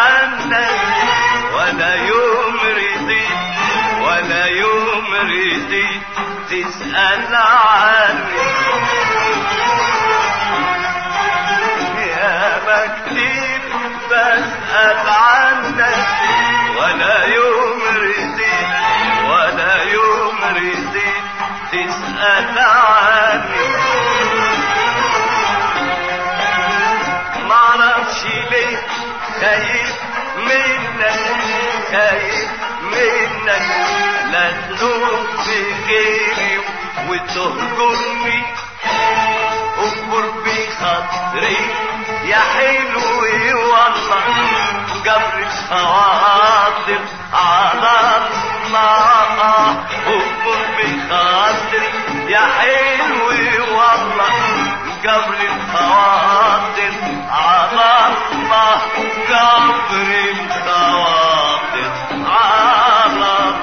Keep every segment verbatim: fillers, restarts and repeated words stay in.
عنك ولا يوم رضيت ولا يوم رضيت تسأل عني. يا مكتب بسأل عنك ولا يوم رضيت ولا يوم رضيت تسأل عني. معرفش ليه خايف منك خايف منك لا تنوب بغيري وتهجرني. اكبر بخاطري يا حلو والله جبر الخواطر على الله. اكبر بخاطري يا حلو والله جبر الخواطر على الله جبر الخواطر على الله.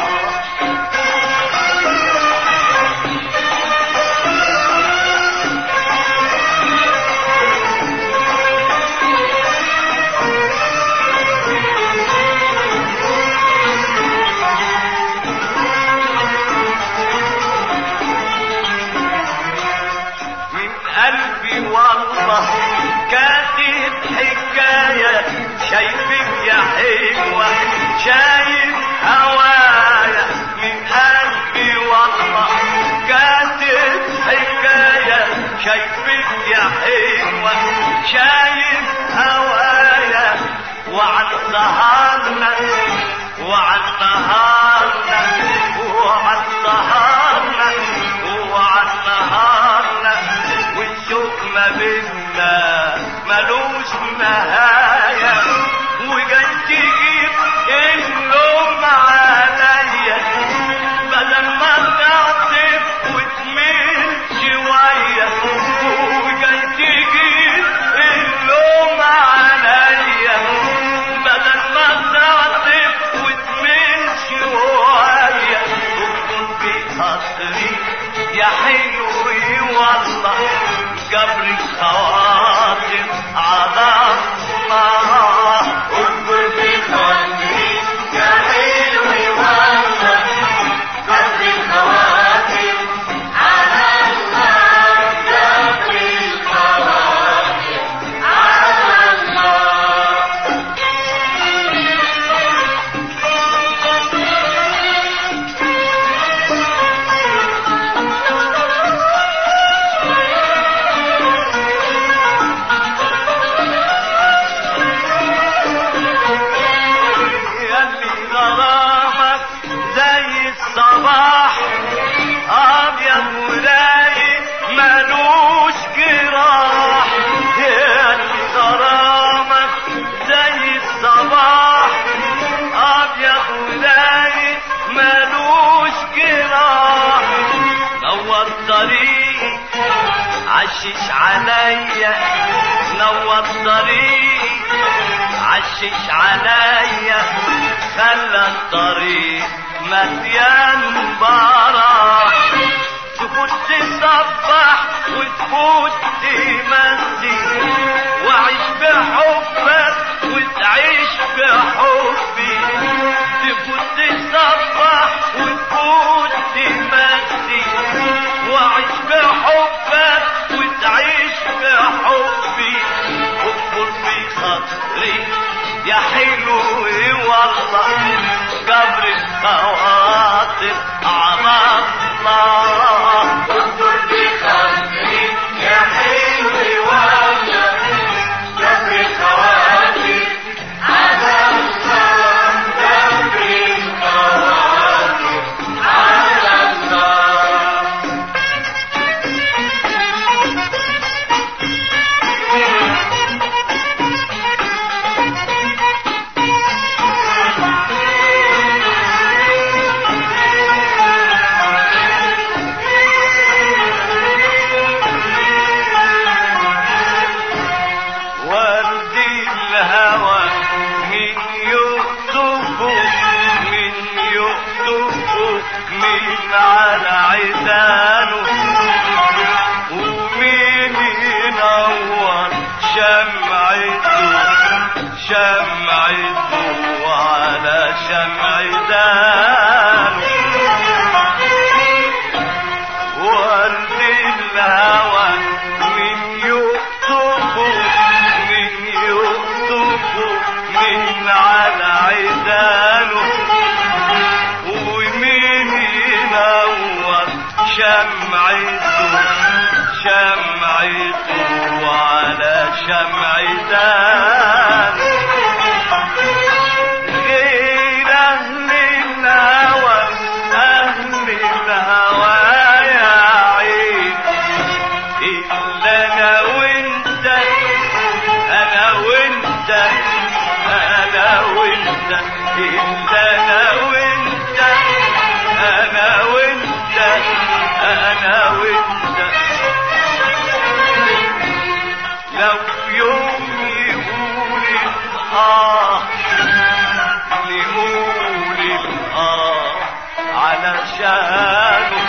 والله كاتب حكاية شايفك يا حلوة شايف هوايا من قلبي. والله كاتب حكاية شايفك يا حلوة شايف هوايا. وعن سهرنا وعن سهرنا وعن سهرنا وعن سهرنا والشوق ما بينا ملوش نهاية. وجاي تجيب اللوم عليا بدل ما تعطف وتميل شوية. وجاي تجيب اللوم عليا بدل ما تعطف وتميل شوية. اكتب بخاطري يا حلوي والله جبر الخواطر على الله. اكبر بخاطري يا حلوي والله جبر الخواطر على الله جبر الخواطر على الله. الصباح ابيض ولايق ملوش جراح. يا غرامك زي الصباح ابيض ولايق ملوش جراح. نور طريقي عشش عليا نور طريقي عشش عليا خلى الطريق مليان براح. تفوت تصبح وتفوت تمسي وعيش بحبك وتعيش بحبي. تفوت تصبح وتفوت تمسي وعيش بحبك وتعيش بحبي. اكبر بخاطري يا حلو والله جبر الخواطر على الله. اكبر بخاطري يا حلو والله جبر الخواطر على الله جبر الخواطر على الله. من على عيدانه ومين ينور شمعته شمعته شمعته على شمع دانه ورد الهوى من يقطفه من يقطفه من على عدانه ومين ينور شمعته شمعته على شمع دانه غير أهل الهوى أهل الهوى يا عين إلا أنا وأنت أنا وأنت أنا وأنت إلا أنا وأنت أنا وأنت أنا وأنت لو يوم يقول الآه نقول الآه علشانه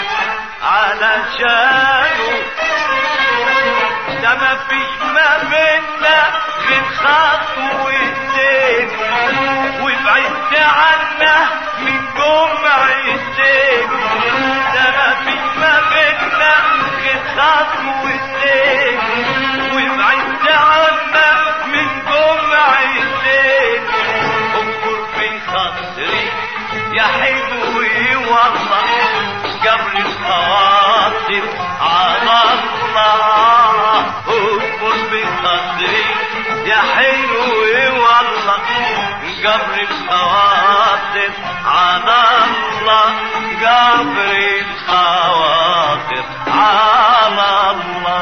علشانه ده ما فيش ما بينا غير خطوتين وبعدت عنا من جمعتين ده ما فيش ما بينا غير خطوتين وبعدت عنا من جمعتين انظر في خاطري يا حلوي والله قبل الخواطر على الله انظر في خاطري يا حلوي والله قبل الخواطر على الله قبل الخواطر على الله